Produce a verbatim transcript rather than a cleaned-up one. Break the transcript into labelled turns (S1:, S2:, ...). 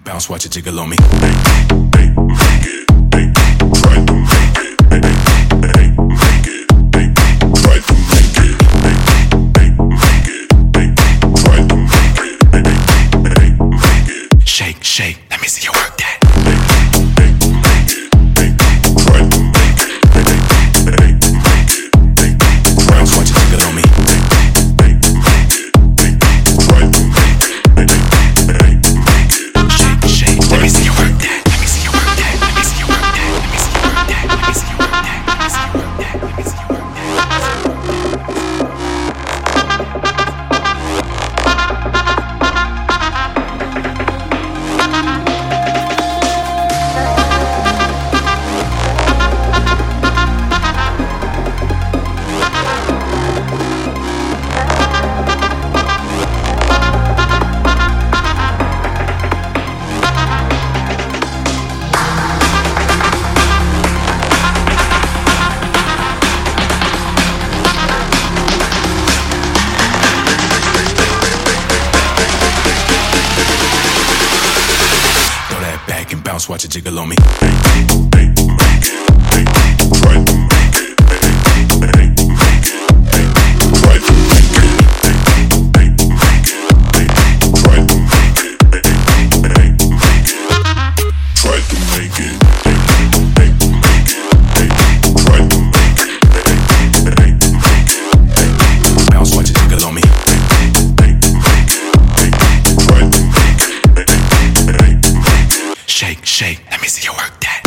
S1: bounce, watch it jiggle on me. Shake, shake, let me see you work that. Bounce, watch it jiggle on me. Shake, shake, let me see you work that. Let me see you work that. Let me see you work that. Let me see you work that. Let me see you work that. Let me see you work that. Let me see you work that. Bounce, watch it jiggle on me. Shake, shake, let me see you work that.